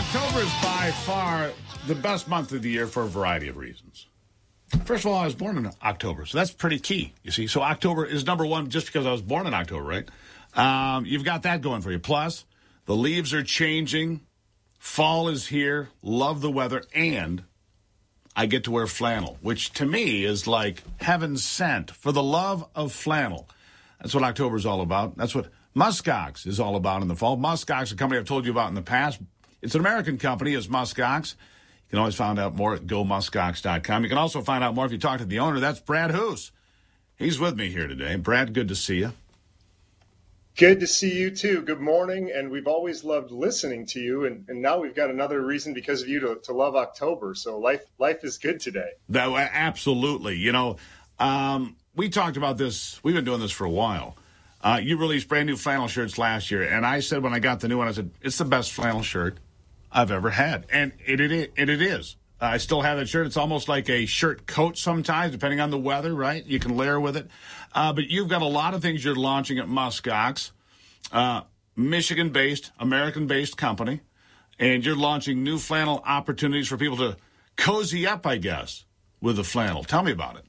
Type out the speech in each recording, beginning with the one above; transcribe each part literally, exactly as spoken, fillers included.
October is by far the best month of the year for a variety of reasons. First of all, I was born in October, so that's pretty key, you see. So October is number one just because I was born in October, right? Um, you've got that going for you. Plus, the leaves are changing. Fall is here. Love the weather. And I get to wear flannel, which to me is like heaven sent. For the love of flannel. That's what October is all about. That's what Muskox is all about in the fall. Muskox, a company I've told you about in the past. It's an American company, it's Muskox. You can always find out more at go muskox dot com. You can also find out more if you talk to the owner. That's Brad Hoos. He's with me here today. Brad, good to see you. Good to see you, too. Good morning. And we've always loved listening to you. And, and now we've got another reason because of you to, to love October. So life life is good today. That, absolutely. You know, um, we talked about this. We've been doing this for a while. Uh, you released brand new flannel shirts last year. And I said when I got the new one, I said, it's the best flannel shirt I've ever had. And it, it, it, it is. Uh, I still have that shirt. It's almost like a shirt coat sometimes, depending on the weather, right? You can layer with it. Uh, but you've got a lot of things you're launching at Muskox, uh, Michigan-based, American-based company, and you're launching new flannel opportunities for people to cozy up, I guess, with the flannel. Tell me about it.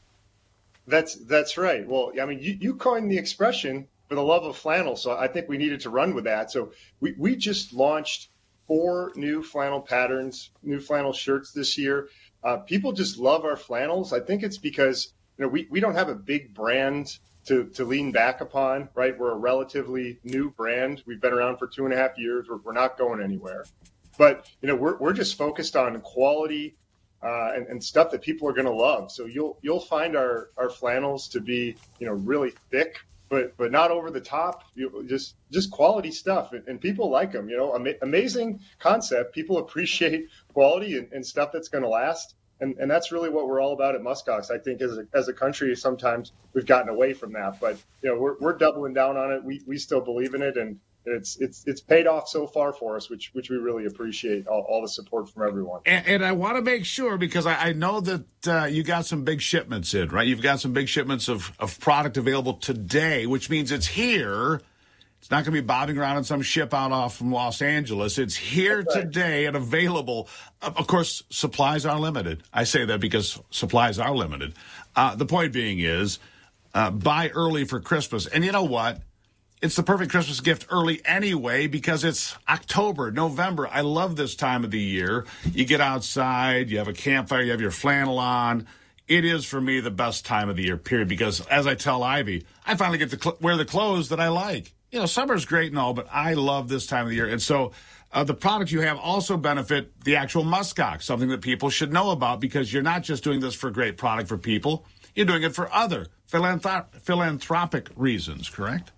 That's that's right. Well, I mean, you, you coined the expression for the love of flannel, so I think we needed to run with that. So we, we just launched four new flannel patterns, new flannel shirts this year. Uh, people just love our flannels. I think it's because, you know, we, we don't have a big brand to, to lean back upon, right? We're a relatively new brand. We've been around for two and a half years. We're, we're not going anywhere. But, you know, we're, we're just focused on quality uh, and, and stuff that people are going to love. So you'll you'll find our, our flannels to be, you know, really thick, but but not over the top, you just just quality stuff. And, and people like them, you know, ama- amazing concept. People appreciate quality and, and stuff that's going to last. And and that's really what we're all about at Muskox. I think as a, as a country, sometimes we've gotten away from that, but you know, we're we're doubling down on it. We we still believe in it, and it's it's it's paid off so far for us, which which we really appreciate all, all the support from everyone. And, and I want to make sure, because I, I know that uh, you got some big shipments in, right? You've got some big shipments of, of product available today, which means it's here. It's not going to be bobbing around on some ship out off from Los Angeles. It's here right today and available. Of course, supplies are limited. I say that because supplies are limited. Uh, the point being is uh, buy early for Christmas. And you know what? It's the perfect Christmas gift early anyway because it's October, November. I love this time of the year. You get outside, you have a campfire, you have your flannel on. It is, for me, the best time of the year, period, because as I tell Ivy, I finally get to cl- wear the clothes that I like. You know, summer's great and all, but I love this time of the year. And so uh, the products you have also benefit the actual Muskox, something that people should know about because you're not just doing this for great product for people. You're doing it for other philanthrop- philanthropic reasons, correct?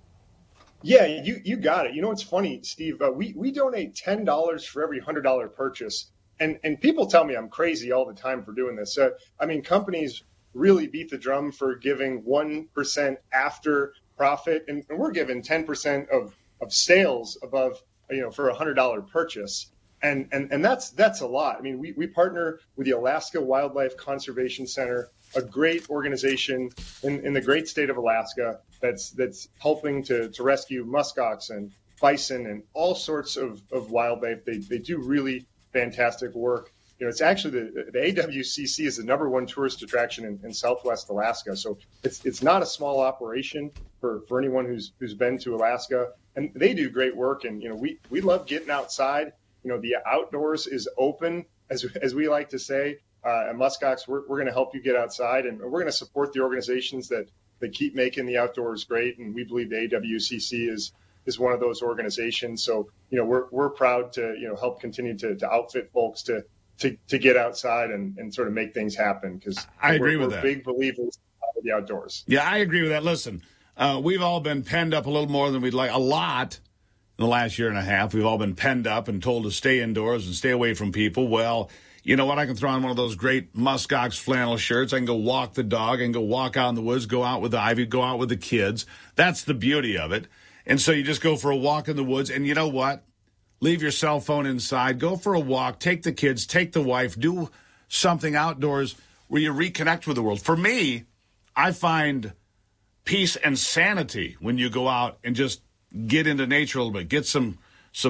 Yeah, you, you got it. You know, it's funny, Steve, uh, we, we donate ten dollars for every one hundred dollars purchase. And, and people tell me I'm crazy all the time for doing this. Uh, I mean, companies really beat the drum for giving one percent after profit, and, and we're giving ten percent of, of sales above, you know, for a one hundred dollars purchase. And, and and that's that's a lot. I mean, we, we partner with the Alaska Wildlife Conservation Center, a great organization in, in the great state of Alaska that's that's helping to, to rescue muskox and bison and all sorts of, of wildlife. They they do really fantastic work. You know, it's actually the, the A W C C is the number one tourist attraction in, in Southwest Alaska. So it's it's not a small operation for, for anyone who's who's been to Alaska. And they do great work. And, you know, we, we love getting outside. You know, the outdoors is open, as as we like to say. Uh, at Muskox, we're, we're going to help you get outside, and we're going to support the organizations that, that keep making the outdoors great. And we believe the A W C C is is one of those organizations. So, you know, we're we're proud to, you know, help continue to, to outfit folks to to to get outside and, and sort of make things happen, because I agree we're, with we're that. big believers of the outdoors. Yeah, I agree with that. Listen, uh, we've all been penned up a little more than we'd like, a lot in the last year and a half. We've all been penned up and told to stay indoors and stay away from people. Well, you know what? I can throw on one of those great Muskox flannel shirts. I can go walk the dog. I can go walk out in the woods, go out with Ivy, go out with the kids. That's the beauty of it. And so you just go for a walk in the woods. And you know what? Leave your cell phone inside. Go for a walk. Take the kids. Take the wife. Do something outdoors where you reconnect with the world. For me, I find peace and sanity when you go out and just get into nature a little bit. Get some some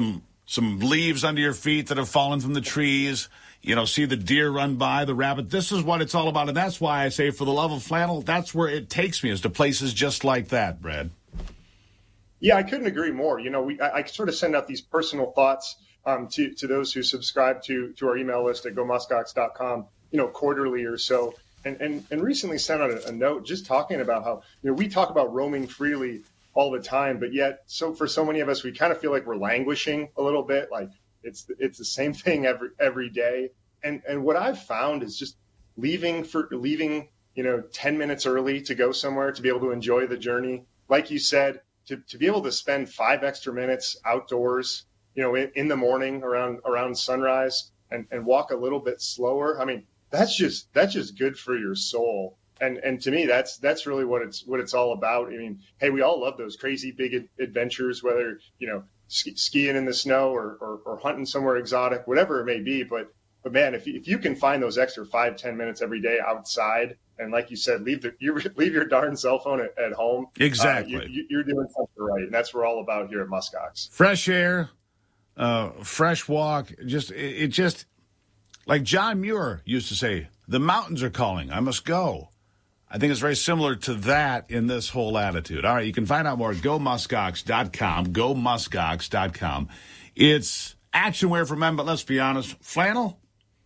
some leaves under your feet that have fallen from the trees, you know, see the deer run by, the rabbit. This is what it's all about. And that's why I say, for the love of flannel, that's where it takes me, is to places just like that, Brad. Yeah, I couldn't agree more. You know, we I, I sort of send out these personal thoughts um, to, to those who subscribe to, to our email list at go muskox dot com, you know, quarterly or so. And, and, and recently sent out a, a note just talking about how, you know, we talk about roaming freely all the time, but yet, so for so many of us, we kind of feel like we're languishing a little bit. Like it's it's the same thing every every day. And and what I've found is just leaving for leaving, you know, ten minutes early to go somewhere, to be able to enjoy the journey. Like you said, to to be able to spend five extra minutes outdoors, you know, in, in the morning around around sunrise, and and walk a little bit slower. I mean, that's just that's just good for your soul. And and to me, that's that's really what it's what it's all about. I mean, hey, we all love those crazy big adventures, whether, you know, ski, skiing in the snow or, or or hunting somewhere exotic, whatever it may be. But but man, if you, if you can find those extra five ten minutes every day outside, and like you said, leave the you leave your darn cell phone at, at home. Exactly, uh, you, you're doing something right, and that's what we're all about here at Muskox. Fresh air, uh, fresh walk. Just it, it just like John Muir used to say, "The mountains are calling. I must go." I think it's very similar to that in this whole attitude. All right, you can find out more at go muskox dot com, go muskox dot com. It's action wear for men, but let's be honest, flannel,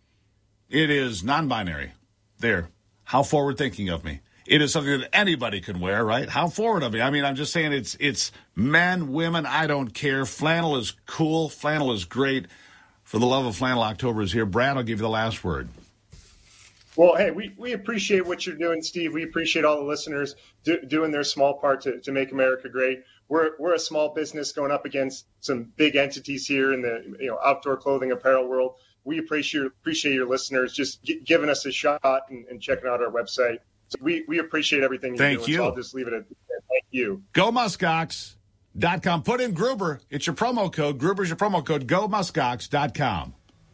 it is non-binary. There. How forward-thinking of me. It is something that anybody can wear, right? How forward of me. I mean, I'm just saying it's it's men, women, I don't care. Flannel is cool. Flannel is great. For the love of flannel, October is here. Brad, I'll give you the last word. Well, hey, we, we appreciate what you're doing, Steve. We appreciate all the listeners do, doing their small part to, to make America great. We're we're a small business going up against some big entities here in the you know outdoor clothing apparel world. We appreciate appreciate your listeners just g- giving us a shot and, and checking out our website. So we, we appreciate everything you're Thank doing. you. So I'll just leave it at that. Thank you. go muskox dot com. Put in Gruber. It's your promo code. Gruber's your promo code. go muskox dot com.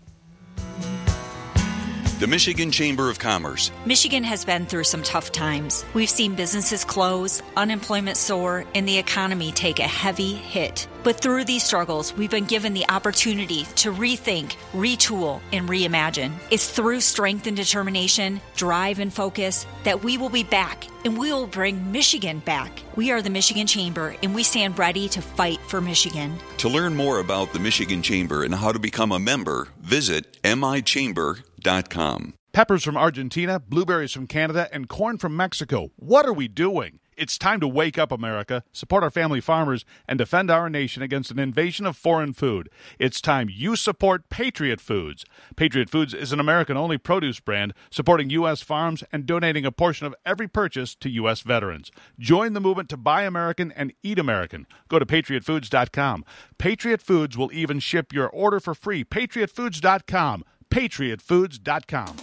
The Michigan Chamber of Commerce. Michigan has been through some tough times. We've seen businesses close, unemployment soar, and the economy take a heavy hit. But through these struggles, we've been given the opportunity to rethink, retool, and reimagine. It's through strength and determination, drive and focus, that we will be back, and we will bring Michigan back. We are the Michigan Chamber, and we stand ready to fight for Michigan. To learn more about the Michigan Chamber and how to become a member, visit m i chamber dot com. Peppers from Argentina, blueberries from Canada, and corn from Mexico. What are we doing? It's time to wake up, America, support our family farmers, and defend our nation against an invasion of foreign food. It's time you support Patriot Foods. Patriot Foods is an American-only produce brand supporting U S farms and donating a portion of every purchase to U S veterans. Join the movement to buy American and eat American. Go to patriot foods dot com. Patriot Foods will even ship your order for free. patriot foods dot com. patriot foods dot com.